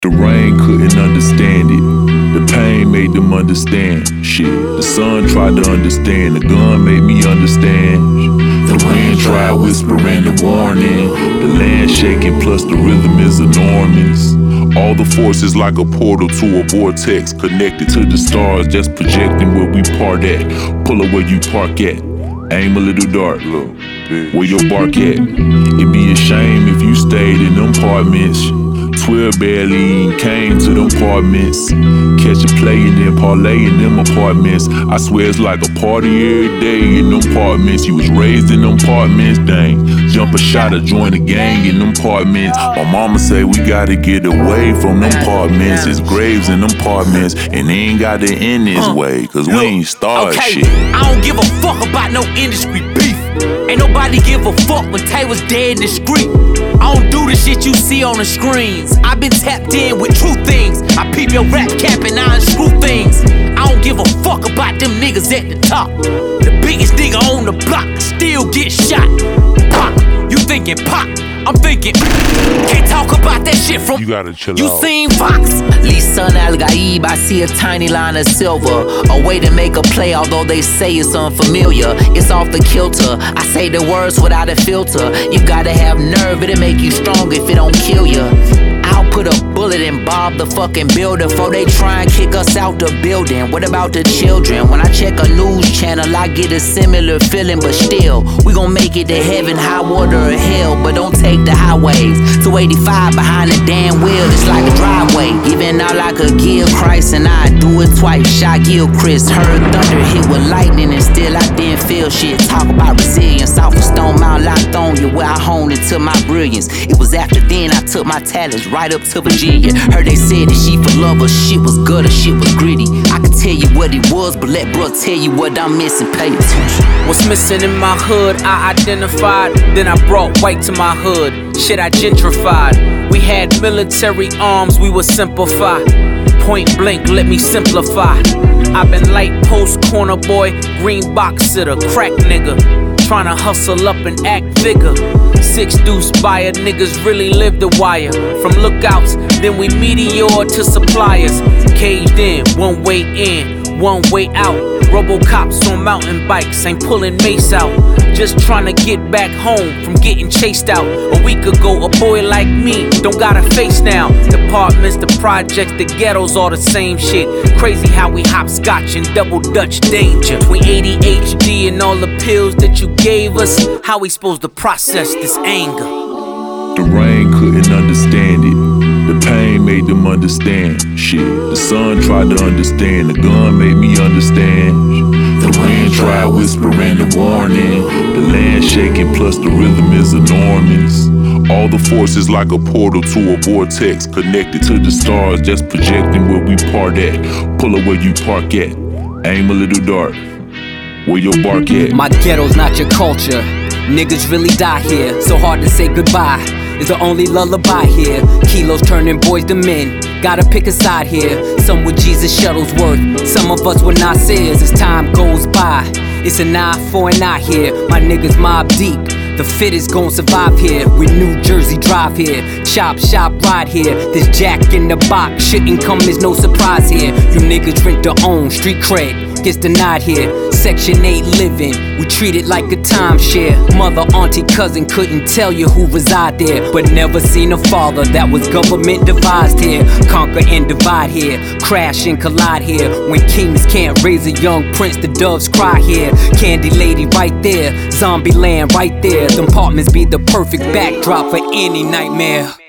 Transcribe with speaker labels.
Speaker 1: The rain couldn't understand it. The pain made them understand. Shit, the sun tried to understand. The gun made me understand. The wind tried whispering the warning. The land shaking plus the rhythm is enormous. All the forces like a portal to a vortex. Connected to the stars, just projecting where we part at. Pull up where you park at. Aim a little dark, look. Where your bark at? It'd be a shame if you stayed in them apartments. 12 barely came to them apartments. Catch a play and then parlay in them apartments. I swear it's like a party every day in them apartments. You was raised in them apartments, dang. Jump a shot or join a gang in them apartments. My mama say we gotta get away from them apartments. It's graves in them apartments, and they ain't got to end this way, cause we ain't started shit.
Speaker 2: I don't give a fuck about no industry beef. Ain't nobody give a fuck when Tay was dead in the street. I don't do the shit you see on the screens. I been tapped in with true things. I peep your rap cap and I unscrew things. I don't give a fuck about them niggas at the top. The biggest nigga on the block still get shot. Pop, you thinking pop, I'm thinking can't talk about that shit from
Speaker 1: you gotta chill
Speaker 2: you
Speaker 1: out.
Speaker 2: seen Fox? Lisan Al-Gaib, I see a tiny line of silver. A way to make a play, although they say it's unfamiliar. It's off the kilter. I say the words without a filter. You gotta have nerve, it'll make you strong if it don't kill you. I'll put a bullet in Bob the fucking builder before they try and kick us out the building. What about the children? When I check a news channel, I get a similar feeling, but still, we gon' make it to heaven, high water or hell, but don't take the highways. 285 behind the damn wheel, it's like a driveway. Giving out like a give Christ, and I do it twice. Shot Gilchrist, heard thunder hit with lightning, and still I didn't feel shit. Talk about resilience, off of Stone Mount Lithonia, where I honed into my brilliance. It was after then I took my talents right up to Virginia. Heard they said that she for love, her shit was good, her shit was gritty. I could tell you what it was, but let bro tell you what I'm missing. Pay attention.
Speaker 3: What's missing in my hood, I identified. Then I brought white to my hood. Shit, I gentrified. We had military arms, we would simplify. Point blank, let me simplify. I've been light post, corner boy, green box sitter, crack nigga. Tryna hustle up and act bigger. 6 deuce buyer, niggas really live the wire. From lookouts, then we meteor to suppliers. Caged in, one way in, one way out. Robocops on mountain bikes, ain't pulling mace out. Just tryna get back home from getting chased out. A week ago, a boy like me don't got a face now. The apartments, the projects, the ghettos, all the same shit. Crazy how we hopscotch and double dutch danger. Between ADHD and all the pills that you gave us, how we supposed to process this anger?
Speaker 1: The rain couldn't understand it. The pain made them understand. Shit, the sun tried to understand. The gun made me understand. The wind tried whispering the warning. The land shaking plus the rhythm is enormous. All the forces like a portal to a vortex. Connected to the stars, just projecting where we part at. Pull up where you park at. Aim a little dark. Where your bark at?
Speaker 3: My ghetto's not your culture. Niggas really die here, so hard to say goodbye. It's the only lullaby here. Kilos turning boys to men. Gotta pick a side here. Some with Jesus Shuttlesworth, some of us with Nasir's. As time goes by, it's an eye for an eye here. My niggas mob deep. The fittest gon' survive here. We New Jersey drive here. Chop shop ride here. This jack in the box shouldn't come as no surprise here. You niggas rent to own, street cred gets denied here. Section 8 living, we treat it like a timeshare. Mother, auntie, cousin couldn't tell you who reside there, but never seen a father that was government devised here. Conquer and divide here, crash and collide here. When kings can't raise a young prince, the doves cry here. Candy lady right there, zombie land right there. Them apartments be the perfect backdrop for any nightmare.